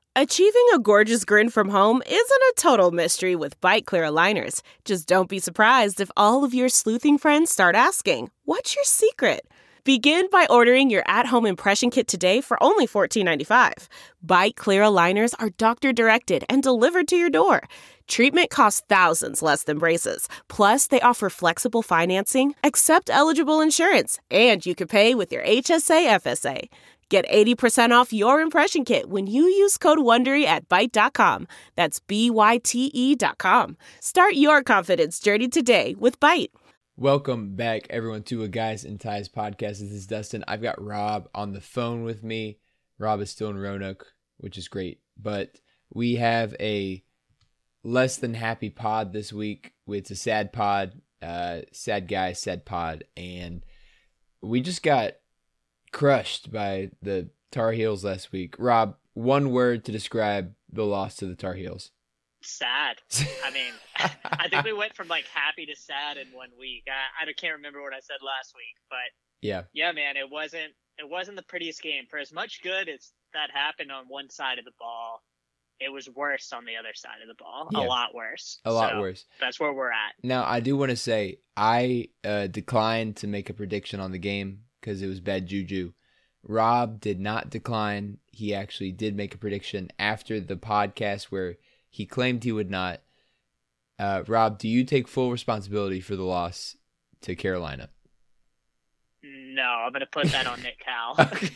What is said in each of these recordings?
Achieving a gorgeous grin from home isn't a total mystery with Byte Clear aligners. Just don't be surprised if all of your sleuthing friends start asking, "What's your secret?" Begin by ordering your at-home impression kit today for only $14.95. Byte Clear aligners are doctor-directed and delivered to your door. Treatment costs thousands less than braces. Plus, they offer flexible financing, accept eligible insurance, and you can pay with your HSA FSA. Get 80% off your impression kit when you use code WONDERY at Byte.com. That's BYTE.com. Start your confidence journey today with Byte. Welcome back, everyone, to a Guys and Ties podcast. This is Dustin. I've got Rob on the phone with me. Rob is still in Roanoke, which is great. But we have a less than happy pod this week. It's a sad pod, sad guy, sad pod. And we just got crushed by the Tar Heels last week. Rob, one word to describe the loss to the Tar Heels. Sad. I mean, I think we went from like happy to sad in 1 week. I can't remember what I said last week, but yeah, man, it wasn't the prettiest game. For as much good as that happened on one side of the ball, it was worse on the other side of the ball. Yeah. A lot worse. A lot worse. That's where we're at. Now, I do want to say I declined to make a prediction on the game because it was bad juju. Rob did not decline. He actually did make a prediction after the podcast where he claimed he would not. Rob, do you take full responsibility for the loss to Carolina? No, I'm going to put that on Nick Cal.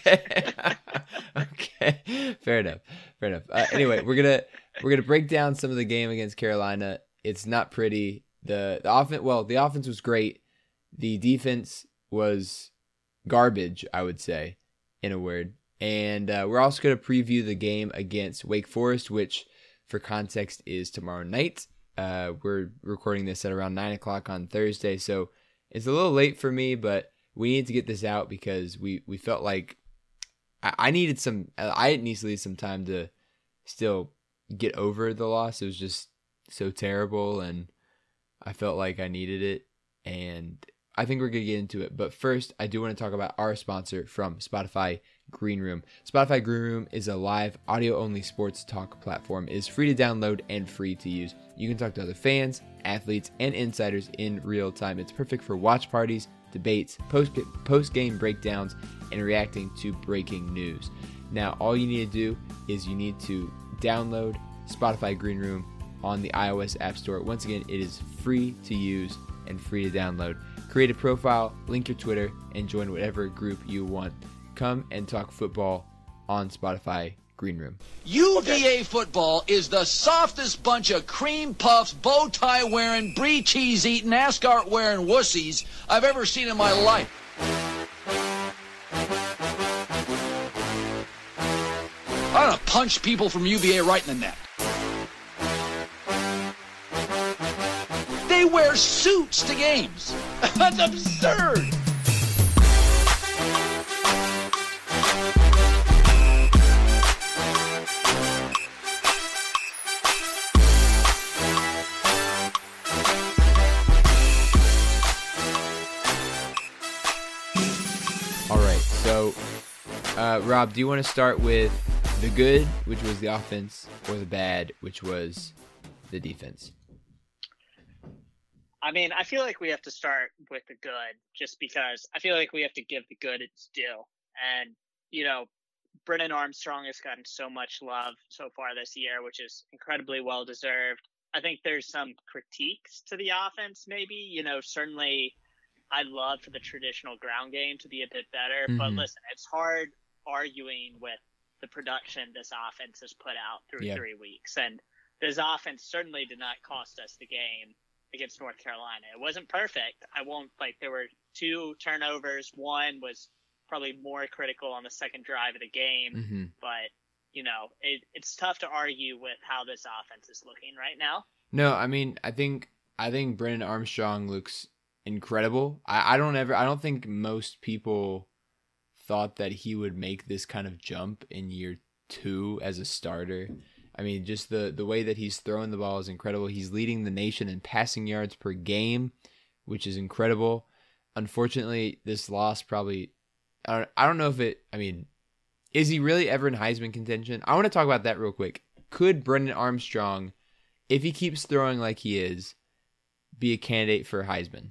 Okay. Fair enough. Anyway, we're gonna break down some of the game against Carolina. It's not pretty. The offense was great. The defense was garbage, I would say, in a word. And we're also going to preview the game against Wake Forest, which, for context, is tomorrow night. We're recording this at around 9 o'clock on Thursday, so it's a little late for me, but we need to get this out because we felt like I needed some time to still get over the loss. It was just so terrible, and I felt like I needed it, and I think we're going to get into it. But first, I do want to talk about our sponsor from Spotify, Green Room. Spotify Green Room is a live, audio-only sports talk platform. It is free to download and free to use. You can talk to other fans, athletes, and insiders in real time. It's perfect for watch parties, debates, post-game breakdowns, and reacting to breaking news. Now, all you need to do is you need to download Spotify Green Room on the iOS App Store. Once again, it is free to use and free to download. Create a profile, link your Twitter, and join whatever group you want. Come and talk football on Spotify Green Room. UVA football is the softest bunch of cream puffs, bow tie wearing, brie cheese eating, ascot wearing wussies I've ever seen in my life. I'm gonna punch people from UVA right in the neck. They wear suits to games. That's absurd. All right, so Rob, do you want to start with the good, which was the offense, or the bad, which was the defense? I mean, I feel like we have to start with the good just because I feel like we have to give the good its due. And, you know, Brennan Armstrong has gotten so much love so far this year, which is incredibly well-deserved. I think there's some critiques to the offense maybe. You know, certainly I'd love for the traditional ground game to be a bit better. Mm-hmm. But listen, it's hard arguing with the production this offense has put out through 3 weeks. And this offense certainly did not cost us the game against North Carolina. It wasn't perfect. There were 2 turnovers. One was probably more critical on the second drive of the game. Mm-hmm. But, you know, it's tough to argue with how this offense is looking right now. No, I mean, I think Brennan Armstrong looks incredible. I don't think most people thought that he would make this kind of jump in year 2 as a starter. I mean, just the way that he's throwing the ball is incredible. He's leading the nation in passing yards per game, which is incredible. Unfortunately, this loss probably, I don't know if it is he really ever in Heisman contention? I want to talk about that real quick. Could Brennan Armstrong, if he keeps throwing like he is, be a candidate for Heisman?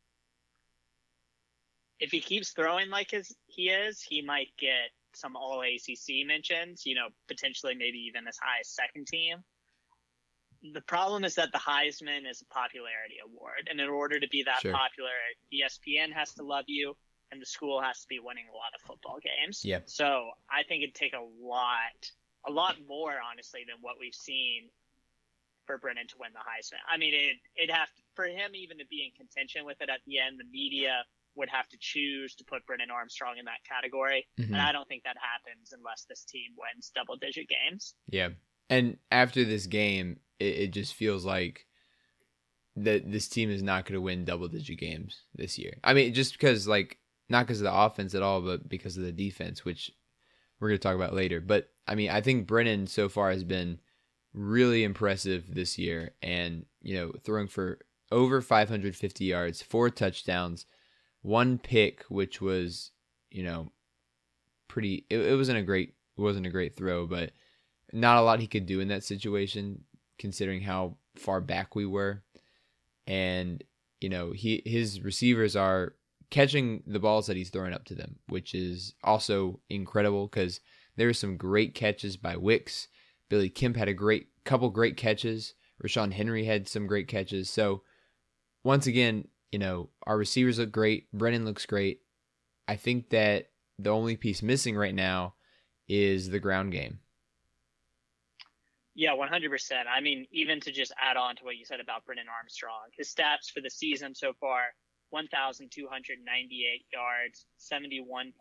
If he keeps throwing like he is, he might get some all ACC mentions, potentially maybe even as high as second team. The problem is that the Heisman is a popularity award. And in order to be that popular, ESPN has to love you and the school has to be winning a lot of football games. Yep. So I think it'd take a lot more, honestly, than what we've seen for Brennan to win the Heisman. I mean, it'd have to, for him even to be in contention with it at the end, the media would have to choose to put Brennan Armstrong in that category. Mm-hmm. And I don't think that happens unless this team wins double-digit games. Yeah. And after this game, it just feels like that this team is not going to win double-digit games this year. I mean, just because, not because of the offense at all, but because of the defense, which we're going to talk about later. But, I mean, I think Brennan so far has been really impressive this year and, throwing for over 550 yards, 4 touchdowns, 1 pick, which was, pretty. It wasn't a great throw, but not a lot he could do in that situation, considering how far back we were. And his receivers are catching the balls that he's throwing up to them, which is also incredible because there were some great catches by Wicks. Billy Kemp had a couple great catches. Rashawn Henry had some great catches. So once again, our receivers look great. Brennan looks great. I think that the only piece missing right now is the ground game. Yeah, 100%. I mean, even to just add on to what you said about Brennan Armstrong, his stats for the season so far, 1,298 yards, 71.9%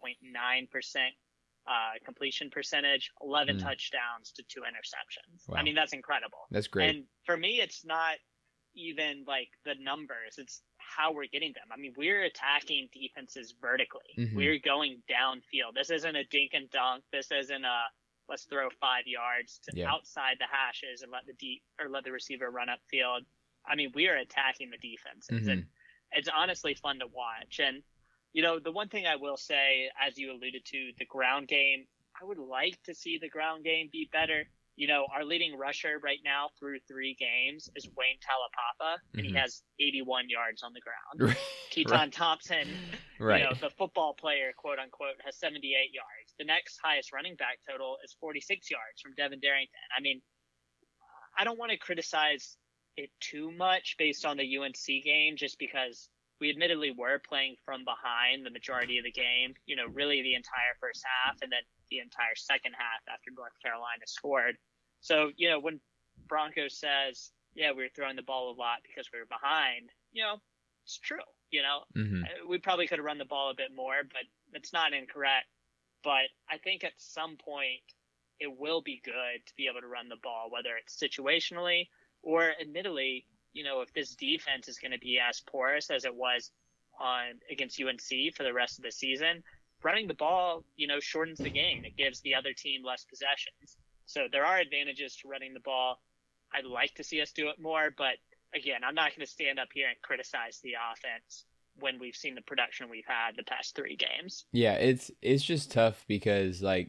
completion percentage, 11 touchdowns to 2 interceptions. Wow. I mean, that's incredible. That's great. And for me, it's not even the numbers. It's how we're getting them. I mean, we're attacking defenses vertically. Mm-hmm. We're going downfield. This isn't a dink and dunk. This isn't a let's throw 5 yards to outside the hashes and let the receiver run upfield. I mean, we are attacking the defenses, and it's honestly fun to watch. And the one thing I will say, as you alluded to, the ground game, I would like to see the ground game be better. Our leading rusher right now through 3 games is Wayne Talapapa, and he has 81 yards on the ground. Keaton Thompson, the football player, quote unquote, has 78 yards. The next highest running back total is 46 yards from Devin Darrington. I mean, I don't want to criticize it too much based on the UNC game, just because we admittedly were playing from behind the majority of the game, really the entire first half and then the entire second half after North Carolina scored. So, when Bronco says, we were throwing the ball a lot because we were behind, it's true. We probably could have run the ball a bit more, but it's not incorrect. But I think at some point it will be good to be able to run the ball, whether it's situationally or admittedly, if this defense is going to be as porous as it was against UNC for the rest of the season, running the ball, shortens the game. It gives the other team less possessions. So there are advantages to running the ball. I'd like to see us do it more, but again, I'm not going to stand up here and criticize the offense when we've seen the production we've had the past 3 games. Yeah, it's just tough because I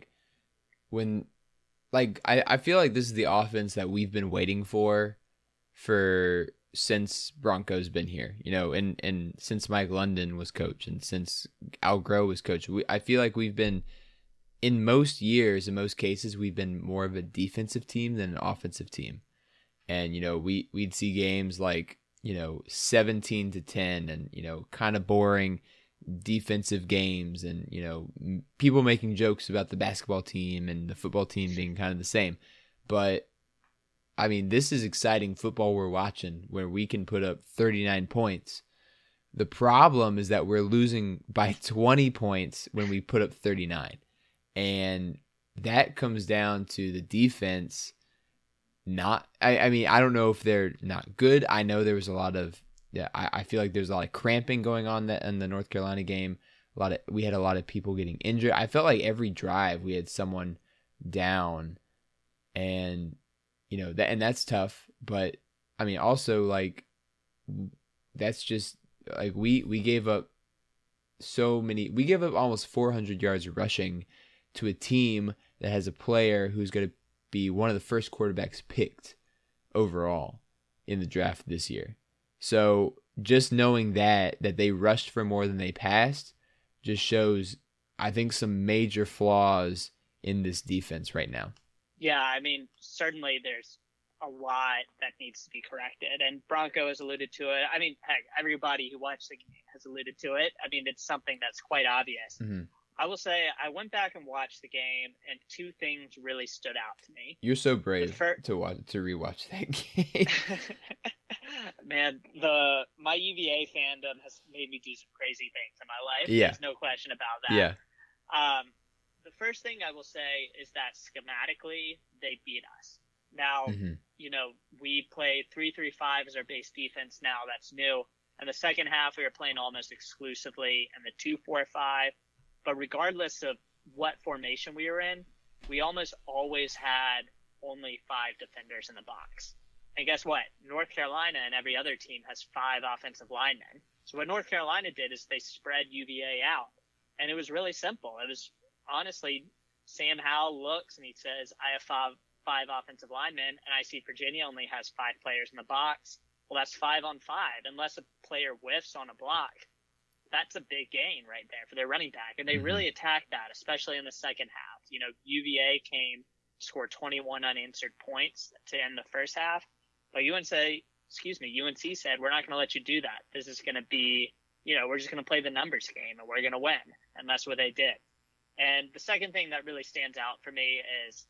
feel like this is the offense that we've been waiting for since Bronco's been here, and since Mike London was coach and since Al Groh was coach. I feel like we've been, in most years, in most cases, we've been more of a defensive team than an offensive team. And, we'd see games 17-10 and, kind of boring defensive games and, people making jokes about the basketball team and the football team being kind of the same. But, I mean, this is exciting football we're watching where we can put up 39 points. The problem is that we're losing by 20 points when we put up 39. And that comes down to the defense. I mean, I don't know if they're not good. I know there was a lot of, I feel like there's a lot of cramping going on in the North Carolina game. We had a lot of people getting injured. I felt like every drive we had someone down, and and that's tough. But I mean, also that's just we gave up so many. We gave up almost 400 yards rushing to a team that has a player who's going to be one of the first quarterbacks picked overall in the draft this year. So just knowing that they rushed for more than they passed just shows, I think, some major flaws in this defense right now. Yeah, I mean, certainly there's a lot that needs to be corrected, and Bronco has alluded to it. I mean, heck, everybody who watched the game has alluded to it. I mean, it's something that's quite obvious. Mm-hmm. I will say I went back and watched the game, and two things really stood out to me. You're so brave to rewatch that game. Man, my UVA fandom has made me do some crazy things in my life. Yeah. There's no question about that. Yeah. The first thing I will say is that schematically they beat us. Now, mm-hmm. We play 3-3-5 as our base defense now. That's new. And the second half, we were playing almost exclusively in the 2-4-5. But regardless of what formation we were in, we almost always had only 5 defenders in the box. And guess what? North Carolina and every other team has 5 offensive linemen. So what North Carolina did is they spread UVA out. And it was really simple. It was honestly, Sam Howell looks and he says, I have 5 offensive linemen, and I see Virginia only has 5 players in the box. Well, that's 5 on 5. Unless a player whiffs on a block, that's a big gain right there for their running back. And they mm-hmm. really attacked that, especially in the second half. UVA scored 21 unanswered points to end the first half. But UNC said, we're not going to let you do that. This is going to be, we're just going to play the numbers game and we're going to win. And that's what they did. And the second thing that really stands out for me is,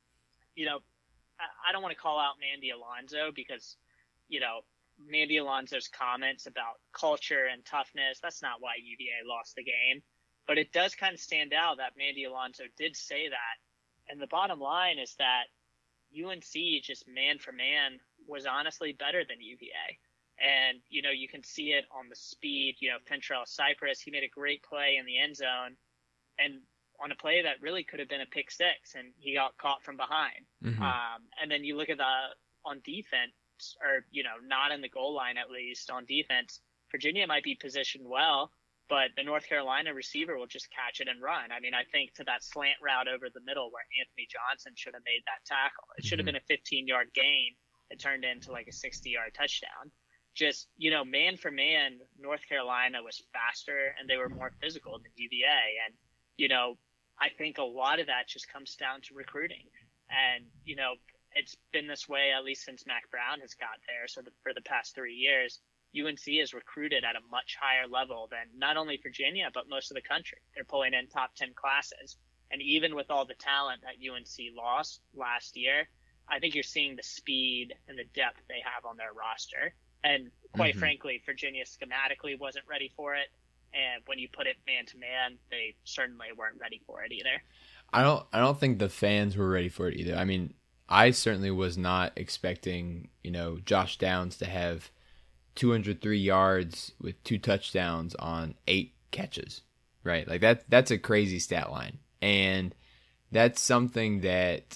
I don't want to call out Mandy Alonso because, Mandy Alonso's comments about culture and toughness, that's not why UVA lost the game. But it does kind of stand out that Mandy Alonso did say that. And the bottom line is that UNC, just man for man, was honestly better than UVA. And, you can see it on the speed. Fentrell Cypress, he made a great play in the end zone. And on a play that really could have been a pick six, and he got caught from behind. Mm-hmm. And then you look at on defense, or, not in the goal line, at least on defense, Virginia might be positioned well, but the North Carolina receiver will just catch it and run. I mean, I think to that slant route over the middle where Anthony Johnson should have made that tackle, it should have been a 15-yard gain. It turned into like a 60-yard touchdown. Just, man for man, North Carolina was faster and they were more physical than UVA. And, I think a lot of that just comes down to recruiting. And, it's been this way at least since Mac Brown has got there. So for the past 3 years, UNC has recruited at a much higher level than not only Virginia, but most of the country. They're pulling in top 10 classes. And even with all the talent that UNC lost last year, I think you're seeing the speed and the depth they have on their roster. And quite frankly, Virginia schematically wasn't ready for it. And when you put it man to man, they certainly weren't ready for it either. I don't think the fans were ready for it either. I mean, I certainly was not expecting, Josh Downs to have 203 yards with 2 touchdowns on 8 catches, right? Like that's a crazy stat line. And that's something that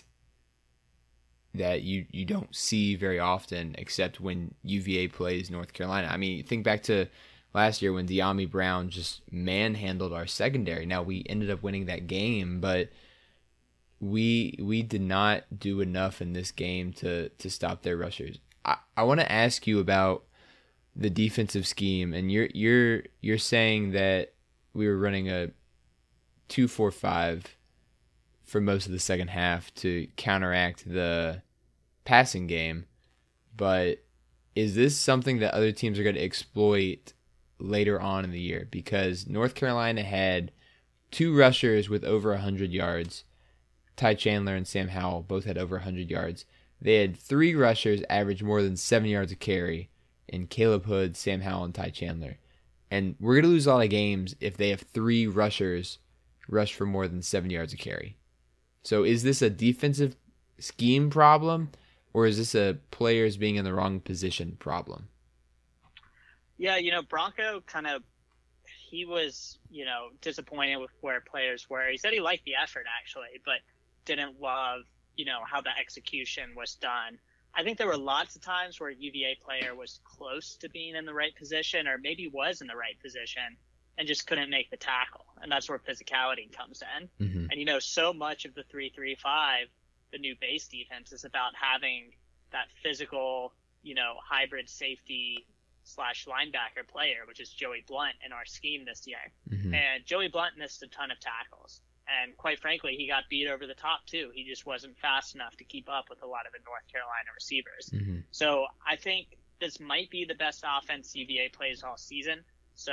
you don't see very often except when UVA plays North Carolina. I mean, think back to last year when De'Ami Brown just manhandled our secondary. Now, we ended up winning that game, but we did not do enough in this game to stop their rushers. I want to ask you about the defensive scheme, and you're saying that we were running a 2-4-5 for most of the second half to counteract the passing game, but is this something that other teams are going to exploit later on in the year? Because North Carolina had 2 rushers with over 100 yards. Ty Chandler and Sam Howell both had over 100 yards. They had 3 rushers average more than 7 yards a carry in Caleb Hood, Sam Howell, and Ty Chandler. And we're going to lose a lot of games if they have 3 rushers rush for more than 7 yards a carry. So is this a defensive scheme problem, or is this a players being in the wrong position problem? Yeah, Bronco he was, disappointed with where players were. He said he liked the effort, actually, but didn't love, how the execution was done. I think there were lots of times where a UVA player was close to being in the right position, or maybe was in the right position, and just couldn't make the tackle. And that's where physicality comes in. Mm-hmm. And, so much of the 3-3-5, the new base defense, is about having that physical, hybrid safety / linebacker player, which is Joey Blount in our scheme this year. Mm-hmm. And Joey Blount missed a ton of tackles. And quite frankly, he got beat over the top too. He just wasn't fast enough to keep up with a lot of the North Carolina receivers. Mm-hmm. So I think this might be the best offense UVA plays all season. So,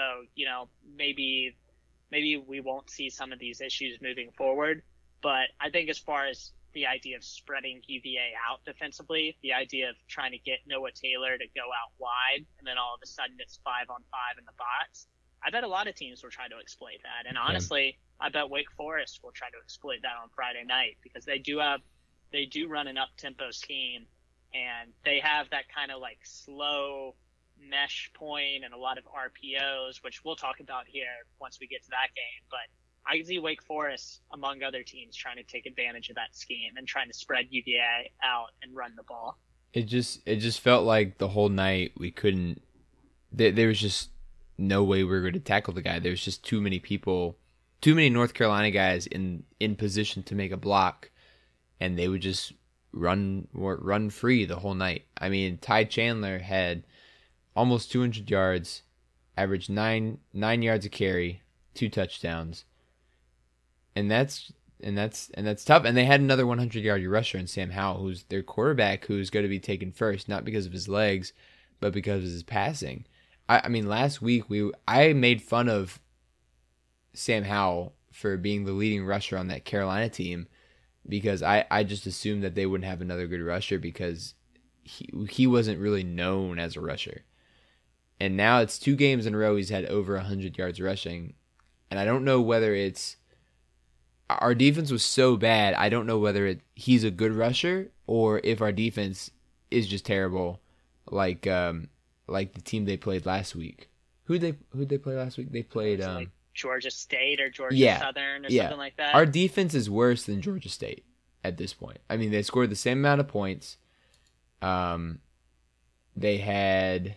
maybe we won't see some of these issues moving forward. But I think as far as the idea of spreading UVA out defensively, the idea of trying to get Noah Taylor to go out wide, and then all of a sudden it's 5-on-5 in the box, I bet a lot of teams will try to exploit that. And honestly, I bet Wake Forest will try to exploit that on Friday night, because they do run an up-tempo scheme, and they have that kind of like slow mesh point and a lot of RPOs, which we'll talk about here once we get to that game. But I can see Wake Forest, among other teams, trying to take advantage of that scheme and trying to spread UVA out and run the ball. It just felt like the whole night we couldn't. There was just no way we were going to tackle the guy. There was just too many people, too many North Carolina guys in position to make a block, and they would just run free the whole night. I mean, Ty Chandler had almost 200 yards, averaged 9 yards a carry, 2 touchdowns. And that's tough. And they had another 100-yard rusher in Sam Howell, who's their quarterback, who's going to be taken first, not because of his legs, but because of his passing. I mean, last week I made fun of Sam Howell for being the leading rusher on that Carolina team, because I just assumed that they wouldn't have another good rusher because he wasn't really known as a rusher. And now it's 2 games in a row he's had over 100 yards rushing. And I don't know whether it's our defense was so bad, I don't know whether he's a good rusher or if our defense is just terrible, like the team they played last week. Who'd they play last week? They played like Georgia State or Georgia Southern or something like that. Our defense is worse than Georgia State at this point. I mean, they scored the same amount of points. They had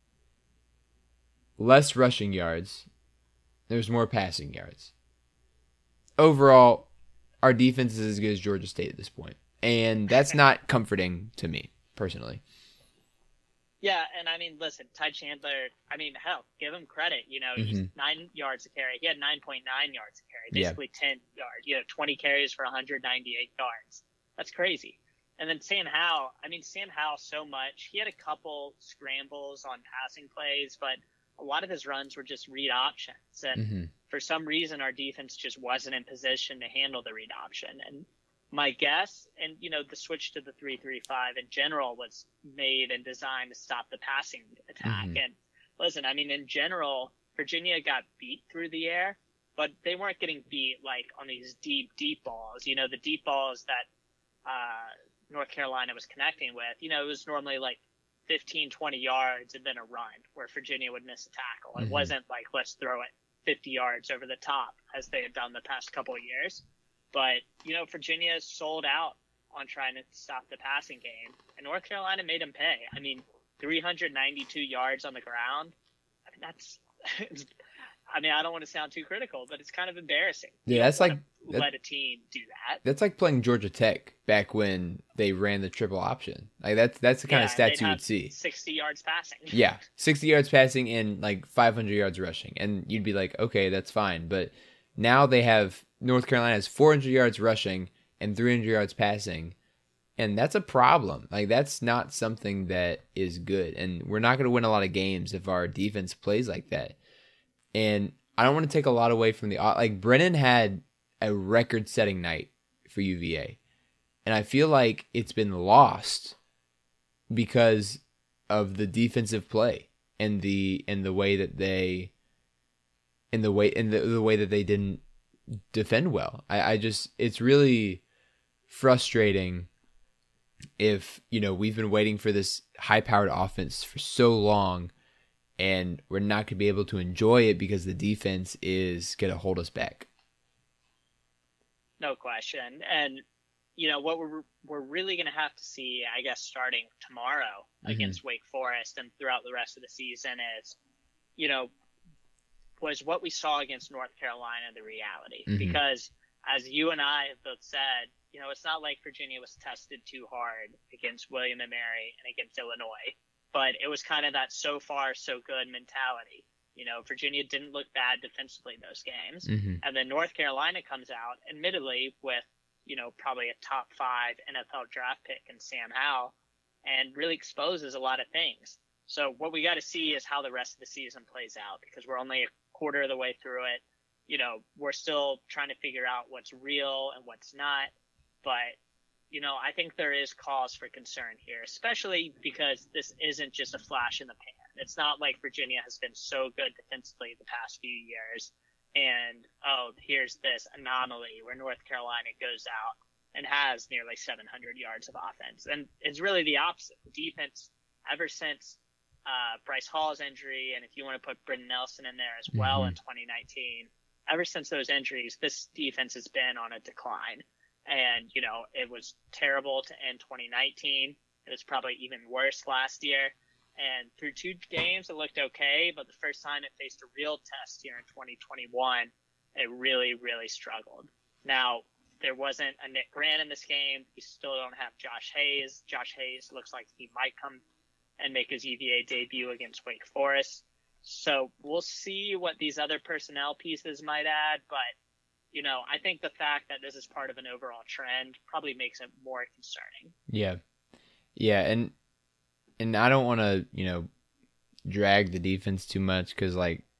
less rushing yards. There's more passing yards. Overall, our defense is as good as Georgia State at this point. And that's not comforting to me, personally. Yeah, and I mean, listen, Ty Chandler, I mean, hell, give him credit. He's 9 yards a carry. He had 9.9 yards a carry, basically 10 yards. 20 carries for 198 yards. That's crazy. And then Sam Howell, so much. He had a couple scrambles on passing plays, but a lot of his runs were just read options. And for some reason, our defense just wasn't in position to handle the read option. And my guess, and the switch to the 3-3-5 in general was made and designed to stop the passing attack. And listen, I mean, in general, Virginia got beat through the air, but they weren't getting beat like on these deep balls. The deep balls that North Carolina was connecting with. It was normally like 15, 20 yards and then a run where Virginia would miss a tackle. It wasn't like, let's throw it 50 yards over the top as they had done the past couple of years. But, Virginia sold out on trying to stop the passing game, and North Carolina made them pay. I mean, 392 yards on the ground. I mean, that's I don't want to sound too critical, but it's kind of embarrassing. Yeah, that's like let a team do that. That's like playing Georgia Tech back when they ran the triple option. Like that's the kind of stats you would see. 60 yards passing. Yeah, 60 yards passing and like 500 yards rushing, and you'd be like, okay, that's fine. But now North Carolina has 400 yards rushing and 300 yards passing, and that's a problem. Like, that's not something that is good, and we're not going to win a lot of games if our defense plays like that. And I don't want to take a lot away from Brennan had a record-setting night for UVA, and I feel like it's been lost because of the defensive play and the way that they didn't defend well. It's really frustrating if, we've been waiting for this high-powered offense for so long and we're not going to be able to enjoy it because the defense is going to hold us back. No question. And, what we're really going to have to see, I guess, starting tomorrow against Wake Forest and throughout the rest of the season is, was what we saw against North Carolina the reality. Mm-hmm. Because as you and I have both said, it's not like Virginia was tested too hard against William & Mary and against Illinois, but it was kind of that so far so good mentality. Virginia didn't look bad defensively in those games. Mm-hmm. And then North Carolina comes out, admittedly, with, probably a top 5 NFL draft pick in Sam Howell, and really exposes a lot of things. So what we got to see is how the rest of the season plays out, because we're only a quarter of the way through it. We're still trying to figure out what's real and what's not. But, I think there is cause for concern here, especially because this isn't just a flash in the pan. It's not like Virginia has been so good defensively the past few years. And, here's this anomaly where North Carolina goes out and has nearly 700 yards of offense. And it's really the opposite. The defense, ever since Bryce Hall's injury, and if you want to put Britton Nelson in there as well in 2019, ever since those injuries, this defense has been on a decline. And, it was terrible to end 2019. It was probably even worse last year. And through 2 games, it looked okay. But the first time it faced a real test here in 2021, it really, really struggled. Now, there wasn't a Nick Grant in this game. We still don't have Josh Hayes. Josh Hayes looks like he might come and make his UVA debut against Wake Forest. So we'll see what these other personnel pieces might add. But, I think the fact that this is part of an overall trend probably makes it more concerning. Yeah. Yeah. And I don't want to, drag the defense too much because,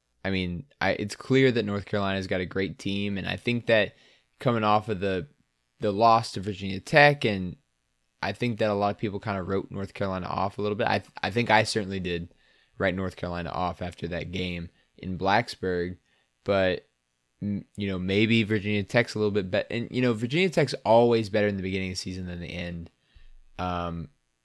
it's clear that North Carolina's got a great team. And I think that coming off of the loss to Virginia Tech, and I think that a lot of people kind of wrote North Carolina off a little bit. I think I certainly did write North Carolina off after that game in Blacksburg. But, maybe Virginia Tech's a little bit better. And, Virginia Tech's always better in the beginning of the season than the end. And,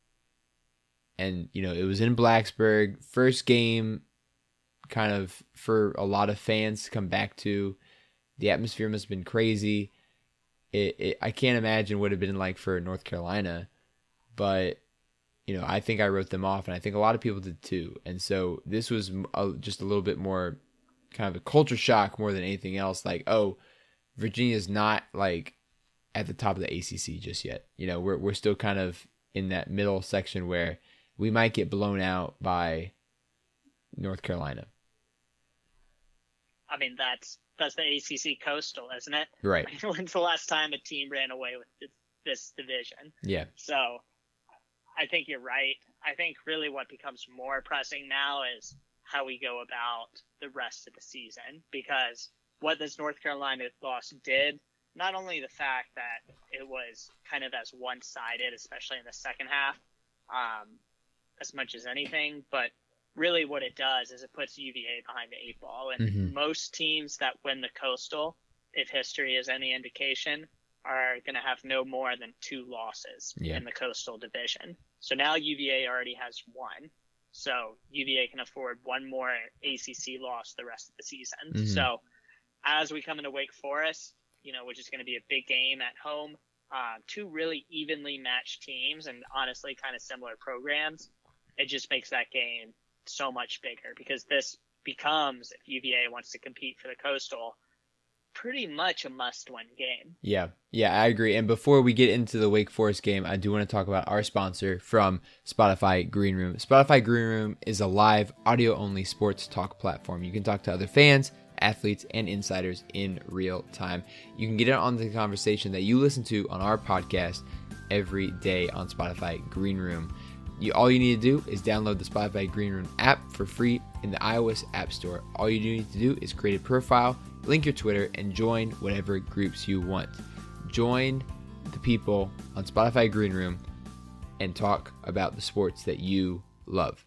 it was in Blacksburg. First game kind of for a lot of fans to come back to. The atmosphere must have been crazy. I can't imagine what it would have been like for North Carolina. But, I think I wrote them off, and I think a lot of people did too. And so this was just a little bit more kind of a culture shock more than anything else. Like, Virginia's not at the top of the ACC just yet. We're still kind of in that middle section where we might get blown out by North Carolina. I mean, that's the ACC Coastal, isn't it? Right. When's the last time a team ran away with this division? Yeah. So I think you're right. I think really what becomes more pressing now is how we go about the rest of the season, because what this North Carolina loss did, not only the fact that it was kind of as one-sided, especially in the second half, as much as anything, but really what it does is it puts UVA behind the 8 ball. And most teams that win the Coastal, if history is any indication, are going to have no more than 2 losses in the Coastal Division. So now UVA already has 1. So UVA can afford 1 more ACC loss the rest of the season. So as we come into Wake Forest, which is going to be a big game at home, 2 really evenly matched teams and honestly kind of similar programs, it just makes that game so much bigger, because this becomes, if UVA wants to compete for the Coastal, pretty much a must-win game. Yeah, I agree. And before we get into the Wake Forest game, I do want to talk about our sponsor from Spotify Green Room. Spotify Green Room is a live, audio-only sports talk platform. You can talk to other fans, athletes, and insiders in real time. You can get in on the conversation that you listen to on our podcast every day on Spotify Green Room. All you need to do is download the Spotify Green Room app for free in the iOS App Store. All you need to do is create a profile, link your Twitter, and join whatever groups you want. Join the people on Spotify Green Room and talk about the sports that you love.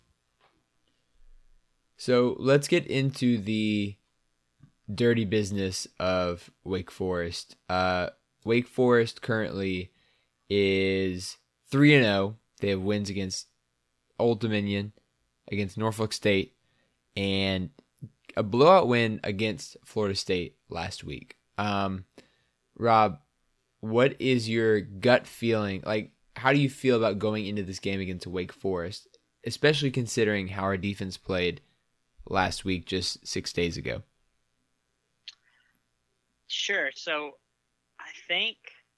So let's get into the dirty business of Wake Forest. Wake Forest currently is 3-0. They have wins against Old Dominion, against Norfolk State, and a blowout win against Florida State last week. Rob, what is your gut feeling? How do you feel about going into this game against Wake Forest, especially considering how our defense played last week, just 6 days ago? Sure. So I think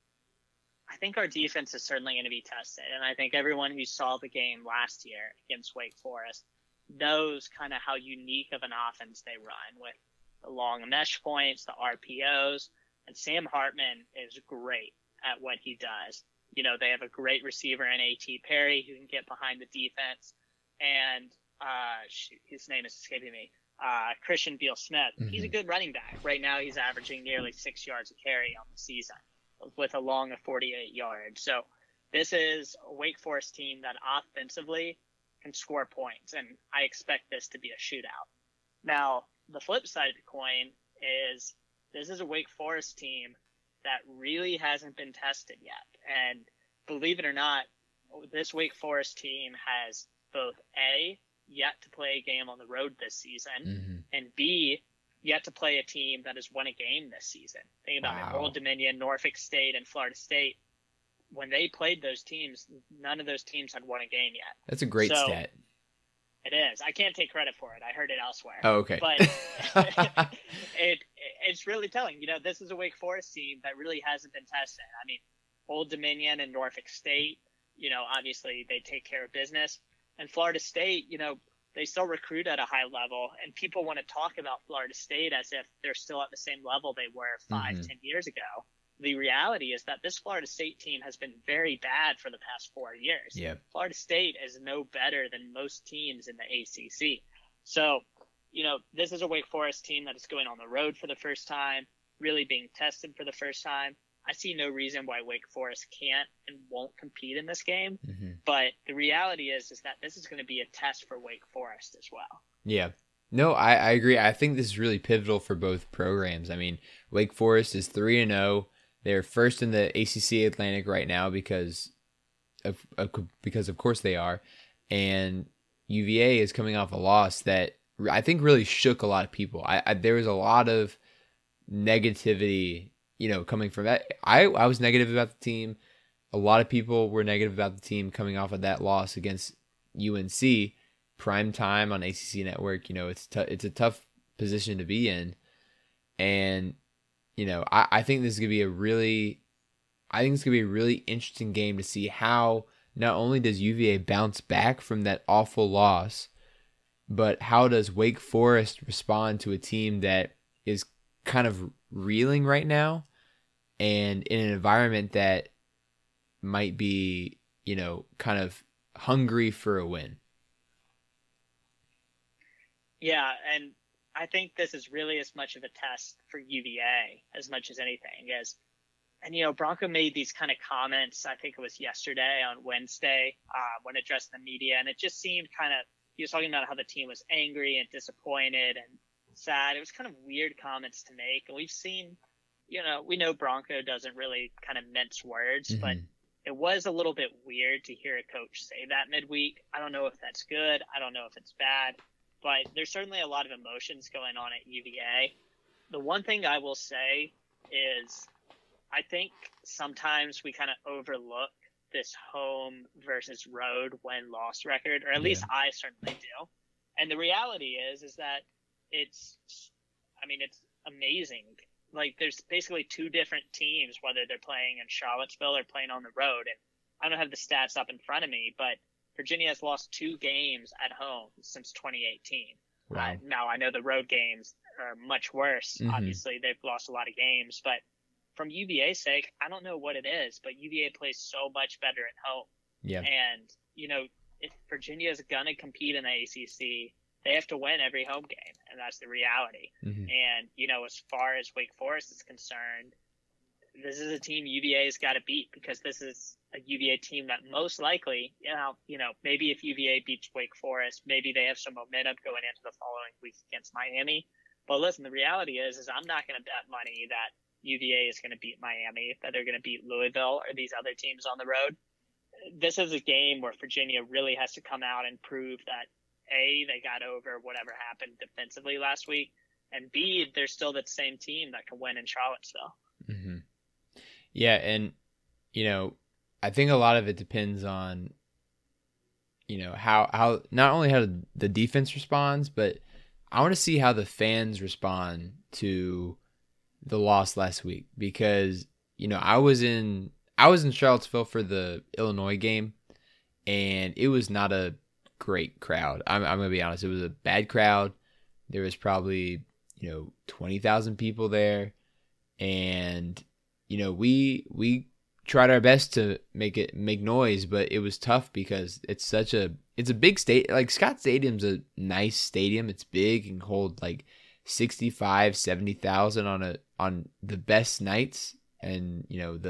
our defense is certainly going to be tested, and I think everyone who saw the game last year against Wake Forest knows kind of how unique of an offense they run with the long mesh points, the RPOs, and Sam Hartman is great at what he does. You know, they have a great receiver in A.T. Perry who can get behind the defense, and his name is escaping me. Christian Beal-Smith. Mm-hmm. He's a good running back. Right now he's averaging nearly 6 yards a carry on the season with a long of 48 yards. So this is a Wake Forest team that offensively can score points, and I expect this to be a shootout. Now, the flip side of the coin is this is a Wake Forest team that really hasn't been tested yet. And believe it or not, this Wake Forest team has both A, yet to play a game on the road this season, mm-hmm. and B, yet to play a team that has won a game this season. Think about it. Old Dominion, Norfolk State, and Florida State. When they played those teams, none of those teams had won a game yet. That's a great stat. It is. I can't take credit for it. I heard it elsewhere. Oh, okay. But it's really telling. You know, this is a Wake Forest team that really hasn't been tested. I mean, Old Dominion and Norfolk State, you know, obviously they take care of business. And Florida State, you know, they still recruit at a high level. And people want to talk about Florida State as if they're still at the same level they were 5, mm-hmm. 10 years ago. The reality is that this Florida State team has been very bad for the past 4 years. Yeah. Florida State is no better than most teams in the ACC. So, you know, this is a Wake Forest team that is going on the road for the first time, really being tested for the first time. I see no reason why Wake Forest can't and won't compete in this game. Mm-hmm. But the reality is that this is going to be a test for Wake Forest as well. Yeah. No, I agree. I think this is really pivotal for both programs. I mean, Wake Forest is 3-0. They're first in the ACC Atlantic right now because of course they are. And UVA is coming off a loss that I think really shook a lot of people. There was a lot of negativity, you know, coming from that. I was negative about the team. A lot of people were negative about the team coming off of that loss against UNC. Prime time on ACC Network. You know, it's a tough position to be in. And you know, I think this is gonna be a really interesting game to see how not only does UVA bounce back from that awful loss, but how does Wake Forest respond to a team that is kind of reeling right now and in an environment that might be, you know, kind of hungry for a win. Yeah, and I think this is really as much of a test for UVA as much as anything is. And, you know, Bronco made these kind of comments, I think it was yesterday on Wednesday, when addressing the media. And it just seemed kind of, he was talking about how the team was angry and disappointed and sad. It was kind of weird comments to make. And we've seen, you know, we know Bronco doesn't really kind of mince words, mm-hmm. but it was a little bit weird to hear a coach say that midweek. I don't know if that's good. I don't know if it's bad. But there's certainly a lot of emotions going on at UVA. The one thing I will say is I think sometimes we kind of overlook this home versus road win-loss record, or at least I certainly do. And the reality is that it's amazing. Like, there's basically two different teams, whether they're playing in Charlottesville or playing on the road. And I don't have the stats up in front of me, but Virginia has lost 2 games at home since 2018. Wow. Now, I know the road games are much worse. Mm-hmm. Obviously, they've lost a lot of games. But from UVA's sake, I don't know what it is, but UVA plays so much better at home. Yeah. And, you know, if Virginia is going to compete in the ACC, they have to win every home game, and that's the reality. Mm-hmm. And, you know, as far as Wake Forest is concerned, this is a team UVA's got to beat because this is a UVA team that most likely, you know, maybe if UVA beats Wake Forest, maybe they have some momentum going into the following week against Miami. But listen, the reality is I'm not going to bet money that UVA is going to beat Miami, that they're going to beat Louisville or these other teams on the road. This is a game where Virginia really has to come out and prove that, A, they got over whatever happened defensively last week, and B, they're still the same team that can win in Charlottesville. Mm-hmm. Yeah, and, you know, I think a lot of it depends on, you know, how not only how the defense responds, but I want to see how the fans respond to the loss last week because, you know, I was in Charlottesville for the Illinois game, and it was not a great crowd. I'm going to be honest. It was a bad crowd. There was probably, 20,000 people there. And, we tried our best to make noise, but it was tough because it's a big state. Like Scott Stadium's a nice stadium. It's big and hold like 65, 70,000 on the best nights. And,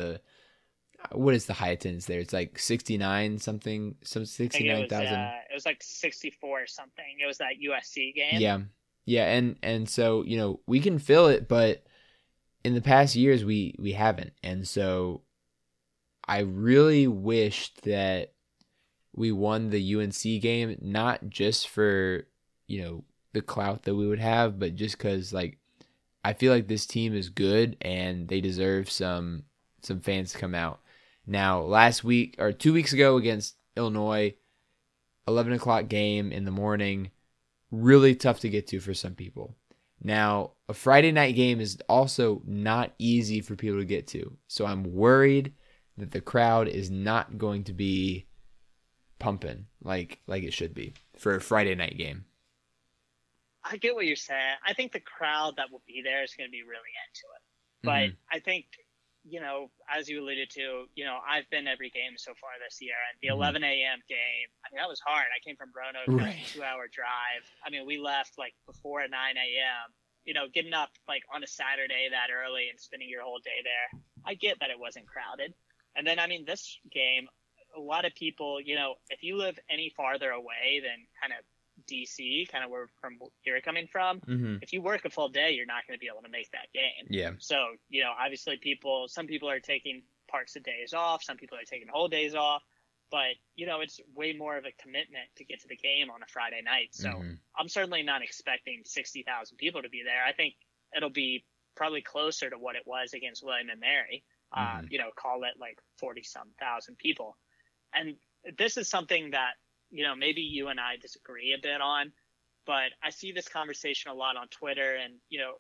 what is the high attendance there? It's like 69 something, some 69,000. It was like 64 or something. It was that USC game. Yeah. Yeah. And so, we can fill it, but in the past years we haven't. And so I really wished that we won the UNC game, not just for, the clout that we would have, but just because, like, I feel like this team is good and they deserve some fans to come out. Now, last week or 2 weeks ago against Illinois, 11 o'clock game in the morning, really tough to get to for some people. Now, a Friday night game is also not easy for people to get to. So I'm worried that the crowd is not going to be pumping like it should be for a Friday night game. I get what you're saying. I think the crowd that will be there is going to be really into it. But I think, as you alluded to, I've been every game so far this year. And the 11 a.m. game, I mean, that was hard. I came from Roanoke, right. A 2-hour drive. I mean, we left like before 9 a.m. Getting up like on a Saturday that early and spending your whole day there. I get that it wasn't crowded. And then, I mean, this game, a lot of people, if you live any farther away than kind of DC, kind of where from you're coming from, if you work a full day, you're not going to be able to make that game. Yeah. So, obviously some people are taking parts of days off, some people are taking whole days off, but, it's way more of a commitment to get to the game on a Friday night. So I'm certainly not expecting 60,000 people to be there. I think it'll be probably closer to what it was against William and Mary. Call it like 40-some thousand people. And this is something that, maybe you and I disagree a bit on, but I see this conversation a lot on Twitter, and,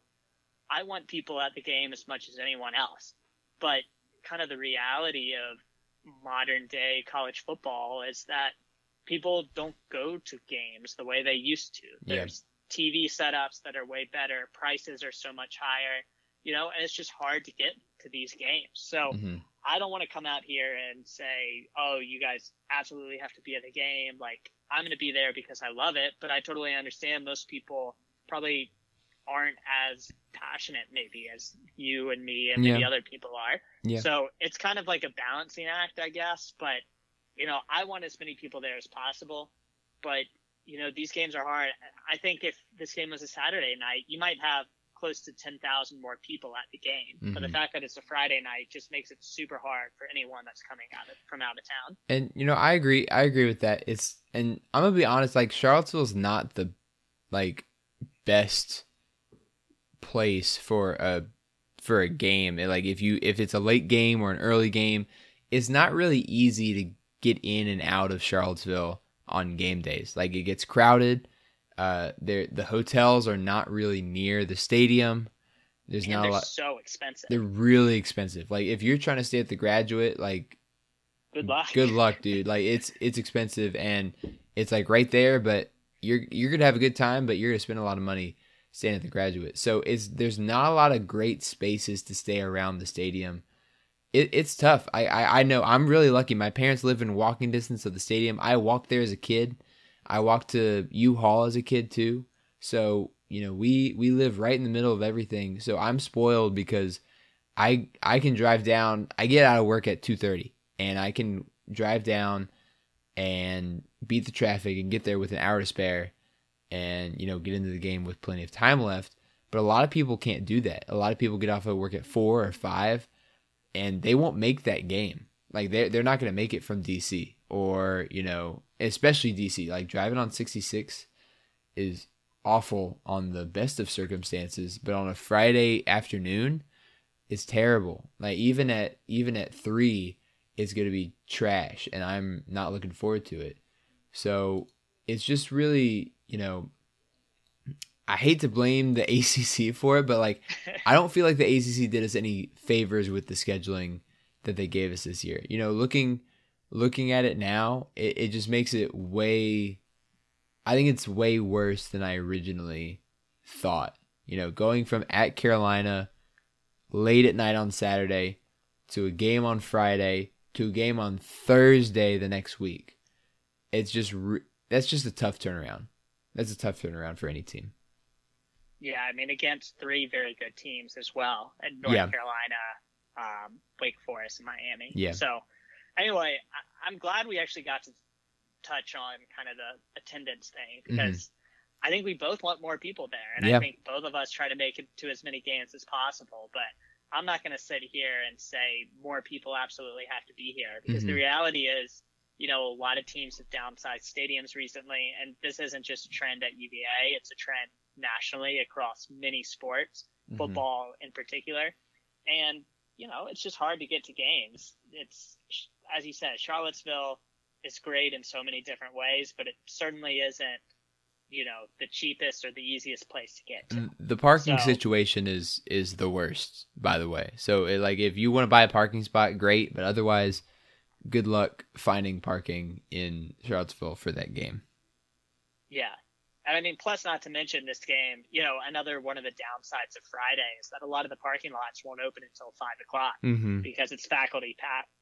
I want people at the game as much as anyone else. But kind of the reality of modern day college football is that people don't go to games the way they used to. There's TV setups that are way better. Prices are so much higher, and it's just hard to get to these games. So I don't want to come out here and say, oh, you guys absolutely have to be at the game. Like, I'm going to be there because I love it. But I totally understand most people probably aren't as passionate maybe as you and me and maybe other people are. Yeah. So it's kind of like a balancing act, I guess. But, I want as many people there as possible. But, these games are hard. I think if this game was a Saturday night, you might have close to 10,000 more people at the game. But the fact that it's a Friday night just makes it super hard for anyone that's coming from out of town. And, I agree with that. And I'm going to be honest, like, Charlottesville's not the, like, best place for a game. Like, if it's a late game or an early game, it's not really easy to get in and out of Charlottesville on game days. Like, it gets crowded. The hotels are not really near the stadium. There's not a lot. They're so expensive. They're really expensive. Like, if you're trying to stay at the Graduate, like, good luck. Good luck, dude. Like, it's expensive, and it's like right there, but you're gonna have a good time, but you're gonna spend a lot of money staying at the Graduate. So there's not a lot of great spaces to stay around the stadium. It's tough. I know. I'm really lucky. My parents live in walking distance of the stadium. I walked there as a kid. I walked to U-Haul as a kid too. So, we live right in the middle of everything. So I'm spoiled because I can drive down. I get out of work at 2:30 and I can drive down and beat the traffic and get there with an hour to spare and, get into the game with plenty of time left. But a lot of people can't do that. A lot of people get off of work at 4 or 5 and they won't make that game. Like, they're not going to make it from DC or, especially DC. Like, driving on 66 is awful on the best of circumstances, but on a Friday afternoon, it's terrible. Like, even at 3, it's going to be trash, and I'm not looking forward to it. So it's just really, I hate to blame the ACC for it, but like I don't feel like the ACC did us any favors with the scheduling that they gave us this year. You know, looking at it now, it just makes it I think it's way worse than I originally thought. You know, going from at Carolina late at night on Saturday to a game on Friday to a game on Thursday the next week. It's just that's just a tough turnaround. That's a tough turnaround for any team. Yeah, I mean, against 3 very good teams as well, and North Carolina, Wake Forest, and Miami. Yeah. So, anyway, I'm glad we actually got to touch on kind of the attendance thing, because I think we both want more people there, and I think both of us try to make it to as many games as possible. But I'm not going to sit here and say more people absolutely have to be here, because the reality is, you know, a lot of teams have downsized stadiums recently, and this isn't just a trend at UVA. It's a trend nationally across many sports, football in particular. And, you know, it's just hard to get to games. It's, as you said, Charlottesville is great in so many different ways, but it certainly isn't, you know, the cheapest or the easiest place to get to. The parking situation is the worst, by the way. So, if you want to buy a parking spot, great, but otherwise, good luck finding parking in Charlottesville for that game. Yeah. And I mean, plus not to mention this game, you know, another one of the downsides of Friday is that a lot of the parking lots won't open until 5 o'clock because it's faculty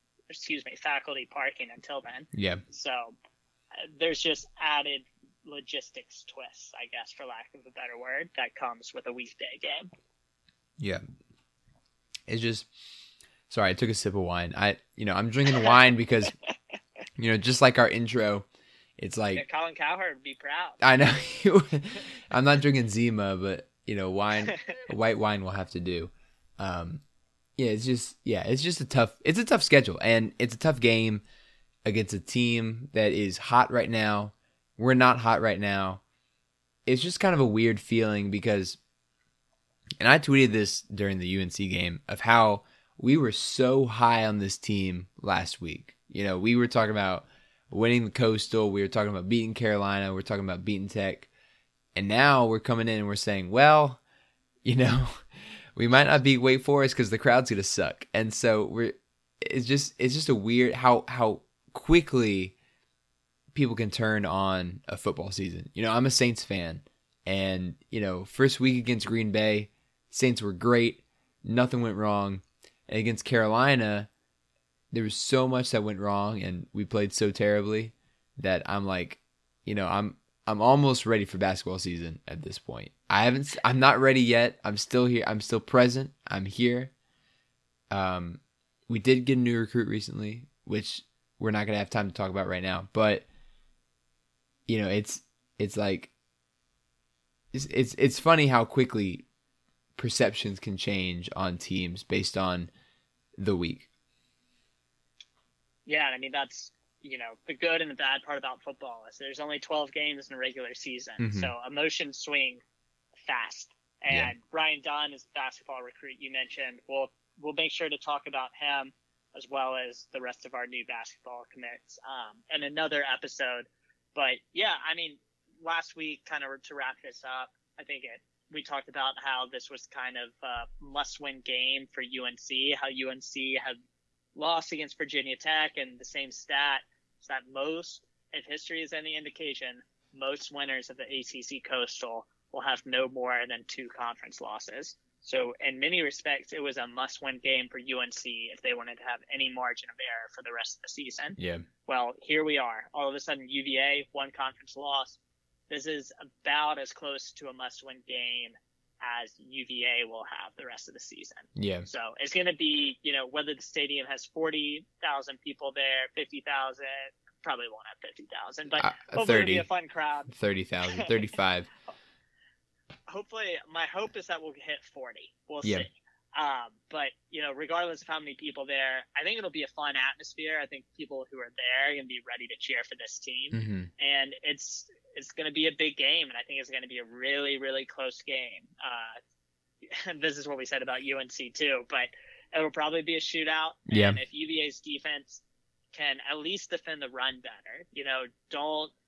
parking until then. Yeah. So there's just added logistics twists, I guess, for lack of a better word, that comes with a weekday game. Yeah. It's just, sorry, I took a sip of wine. I'm drinking wine because, you know, just like our intro, it's like, yeah, Colin Cowherd would be proud. I know. I'm not drinking Zima, but, you know, white wine will have to do. It's just a tough schedule, and it's a tough game against a team that is hot right now. We're not hot right now. It's just kind of a weird feeling because, and I tweeted this during the UNC game, of how we were so high on this team last week. You know, we were talking about winning the Coastal. We were talking about beating Carolina. We're talking about beating Tech. And now we're coming in and we're saying, well, you know, we might not beat Wake Forest because the crowd's going to suck. And so it's just a weird how quickly people can turn on a football season. You know, I'm a Saints fan, and, you know, first week against Green Bay, Saints were great. Nothing went wrong. And against Carolina, there was so much that went wrong, and we played so terribly that I'm like, you know, I'm almost ready for basketball season at this point. I'm not ready yet. I'm still here. I'm still present. I'm here. We did get a new recruit recently, which we're not going to have time to talk about right now, but you know, it's like, it's funny how quickly perceptions can change on teams based on the week. Yeah, I mean, that's, you know, the good and the bad part about football is there's only 12 games in a regular season. So emotions swing fast. And Ryan Dunn is the basketball recruit you mentioned. We'll make sure to talk about him as well as the rest of our new basketball commits in another episode. But yeah, I mean, last week, kind of to wrap this up, I think we talked about how this was kind of a must-win game for UNC, how UNC had lost against Virginia Tech, and the same stat is that most, if history is any indication, most winners of the ACC Coastal will have no more than 2 conference losses. So in many respects, it was a must-win game for UNC if they wanted to have any margin of error for the rest of the season. Yeah. Well, here we are. All of a sudden, UVA, 1 conference loss. This is about as close to a must-win game as UVA will have the rest of the season. Yeah. So it's going to be, you know, whether the stadium has 40,000 people there, 50,000, probably won't have 50,000, but hopefully it'll be a fun crowd. 30,000, 35. Hopefully, my hope is that we'll hit 40. We'll Yeah. see. But, you know, regardless of how many people there, I think it'll be a fun atmosphere. I think people who are there are going to be ready to cheer for this team. And it's going to be a big game, and I think it's going to be a really, really close game. This is what we said about UNC too, but it'll probably be a shootout. Yeah. And if UVA's defense can at least defend the run better, you know, don't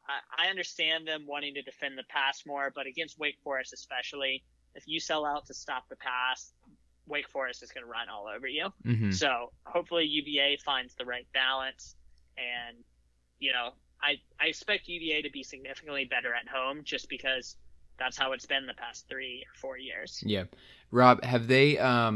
I understand them wanting to defend the pass more, but against Wake Forest especially, if you sell out to stop the pass, Wake Forest is going to run all over you. Mm-hmm. So hopefully UVA finds the right balance. And, I expect UVA to be significantly better at home just because that's how it's been the past 3 or 4 years. Yeah. Rob, have they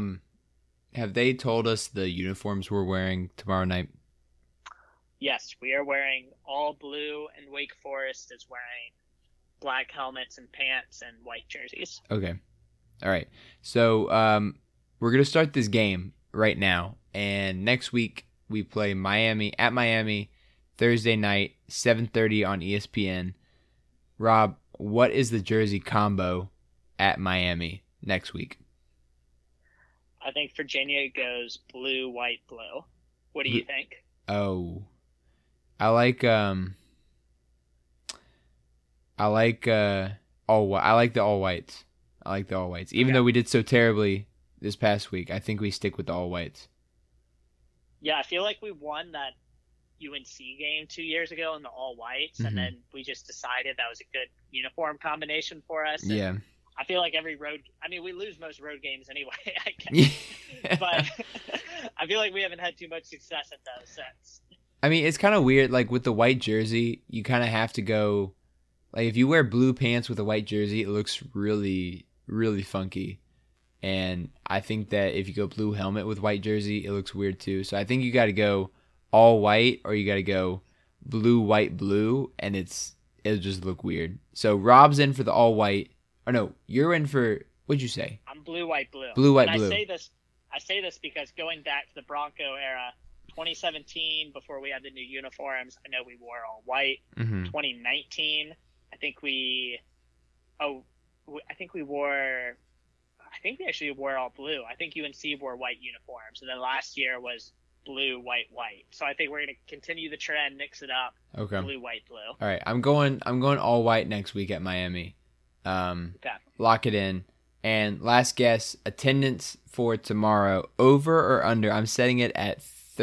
told us the uniforms we're wearing tomorrow night? Yes, we are wearing all blue, and Wake Forest is wearing black helmets and pants and white jerseys. Okay. All right. So we're going to start this game right now. And next week we play Miami, Thursday night, 7:30 on ESPN. Rob, what is the jersey combo at Miami next week? I think Virginia goes blue, white, blue. What do you think? Oh, I like the all whites. I like the all whites. Even though we did so terribly this past week, I think we stick with the all whites. Yeah, I feel like we won that UNC game 2 years ago in the all whites, and then we just decided that was a good uniform combination for us. Yeah. I feel like we lose most road games anyway, I guess. But I feel like we haven't had too much success at those since. I mean, it's kind of weird. Like with the white jersey, you kind of have to go. Like if you wear blue pants with a white jersey, it looks really, really funky. And I think that if you go blue helmet with white jersey, it looks weird too. So I think you got to go all white, or you got to go blue, white, blue, and it'll just look weird. So Rob's in for the all white. Or no, you're in for, what'd you say? I'm blue, white, blue. Blue, white, and blue. I say this because going back to the Bronco era, 2017, before we had the new uniforms, I know we wore all white. 2019, I think we actually wore all blue. I think UNC wore white uniforms, and then last year was blue, white, white. So I think we're going to continue the trend, mix it up. Okay. Blue, white, blue. All right, I'm going all white next week at Miami. Okay. Lock it in. And last guess, attendance for tomorrow, over or under? I'm setting it at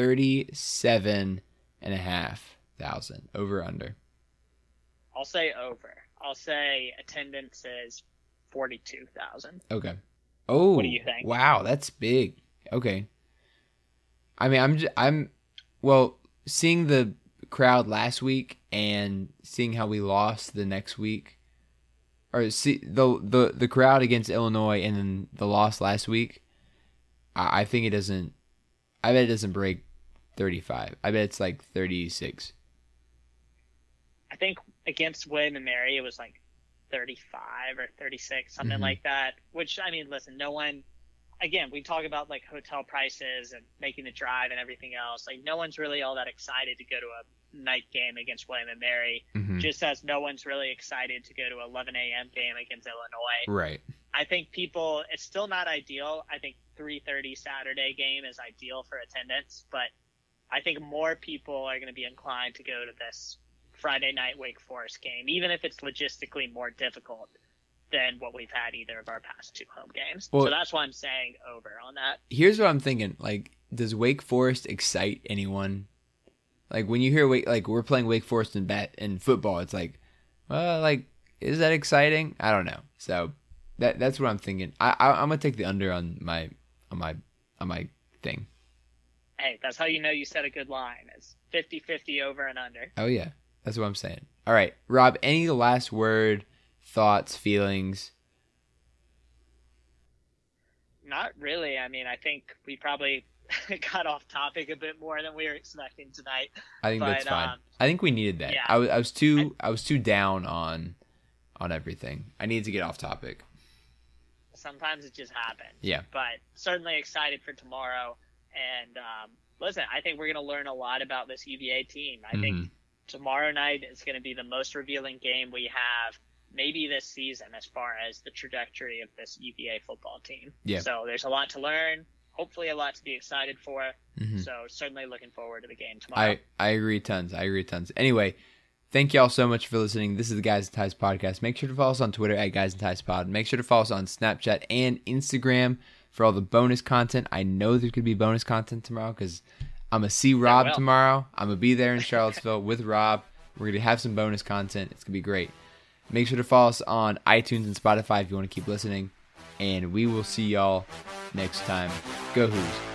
37,500. Over or under? I'll say over. I'll say attendance is 42,000. Okay. Oh, what do you think? Wow, that's big. Okay. I mean, I'm seeing the crowd last week and seeing how we lost the next week, or see the crowd against Illinois and then the loss last week. I think it doesn't. I bet it doesn't break 35. I bet it's like 36. I think against William and Mary it was like 35 or 36, something like that. Which, I mean, listen, no one. Again, we talk about like hotel prices and making the drive and everything else. Like, no one's really all that excited to go to a night game against William and Mary, just as no one's really excited to go to 11 a.m. game against Illinois. Right. I think it's still not ideal. I think 3:30 Saturday game is ideal for attendance, but I think more people are going to be inclined to go to this Friday night Wake Forest game, even if it's logistically more difficult than what we've had either of our past two home games. Well, so that's why I'm saying over on that. Here's what I'm thinking. Like, does Wake Forest excite anyone? Like, when you hear we're playing Wake Forest in football, it's like, well, like, is that exciting? I don't know. So that's what I'm thinking. I'm gonna take the under on my thing. Hey, that's how you know you set a good line. It's 50-50 over and under. Oh yeah, that's what I'm saying. All right, Rob. Any last word, thoughts, feelings? Not really. I mean, I think we probably got off topic a bit more than we were expecting tonight. I think that's fine. I think we needed that. Yeah. I was too down on everything. I needed to get off topic. Sometimes it just happens. Yeah. But certainly excited for tomorrow. And listen, I think we're going to learn a lot about this UVA team. I think tomorrow night is going to be the most revealing game we have maybe this season as far as the trajectory of this UVA football team. Yeah. So there's a lot to learn. Hopefully a lot to be excited for. So certainly looking forward to the game tomorrow. I agree tons. Anyway, thank y'all so much for listening. This is the Guys and Ties podcast. Make sure to follow us on Twitter at Guys and Ties Pod. Make sure to follow us on Snapchat and Instagram for all the bonus content. I know there could be bonus content tomorrow because I'm going to see Rob tomorrow. I'm going to be there in Charlottesville with Rob. We're going to have some bonus content. It's going to be great. Make sure to follow us on iTunes and Spotify if you want to keep listening. And we will see y'all next time. Go Hoos.